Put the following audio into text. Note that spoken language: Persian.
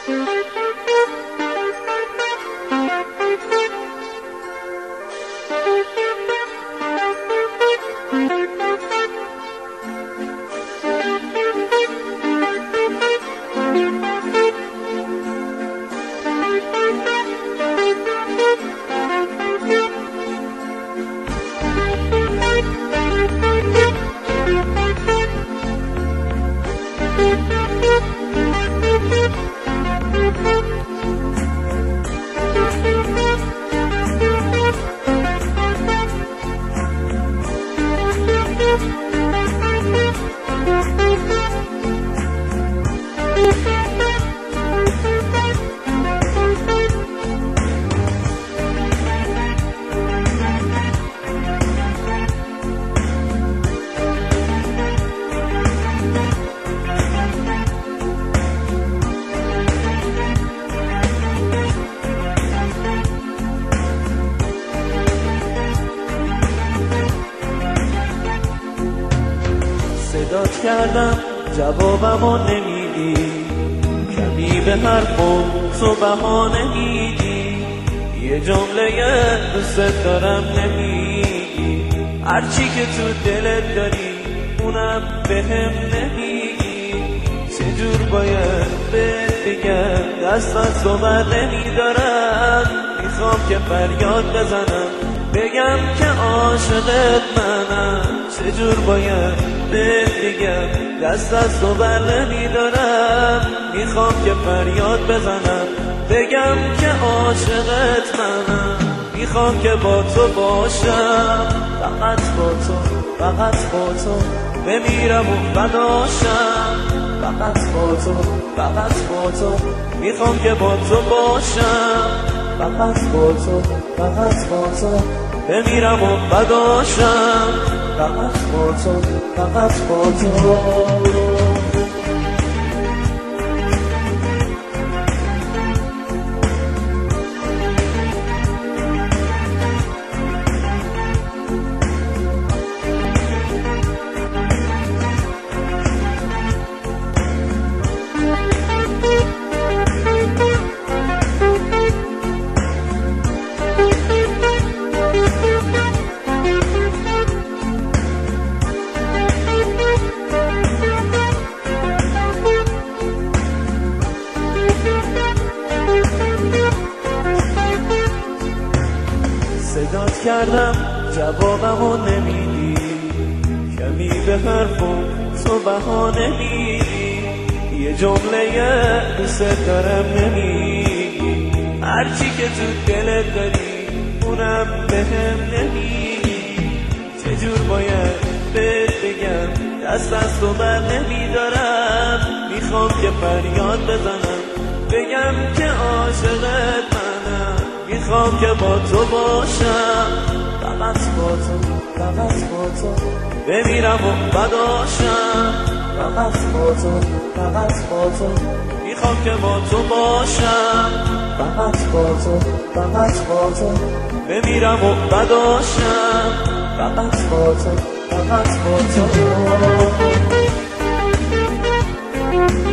صدات کردم جوابمو نمیدی، کمی به حرفم تو بهانه میدی، یه جمله دوست دارم نمیگی، هرچی که تو دلت داری اونم بهم نمیگی. چجور باید بهت بگم دست از تو بر نمیدارم، میخوام که فریاد بزنم بگم که عاشقت منم. چجور باید بهت بگم دست از تو بر نمیدارم، میخوام که فریاد بزنم بگم که عاشقت منم. میخوام که با تو باشم، فقط با تو، فقط با تو بمیرم و بداشم، فقط با تو، فقط با تو میخوام که با تو باشم، فقط با تو، فقط با تو بمیرم و بداشم، فقط با تو، فقط با تو. صدات کردم جوابمو نمیدی، کمی به حرفم تو بهانه میدی، یه جمله دوست دارم نمیگی، هرچی که تو دلت داری اونم بهم نمیگی. چجور باید بهت بگم دست از تو بر نمیدارم، میخوام که فریاد بزنم بگم که عاشقت منم. میخوام که با تو باشم، فقط با تو، فقط با تو بمیرم و بداشم، فقط با تو، فقط با تو میخوام که با تو باشم، فقط با تو، فقط با تو بمیرم و بداشم، فقط با تو، فقط با تو.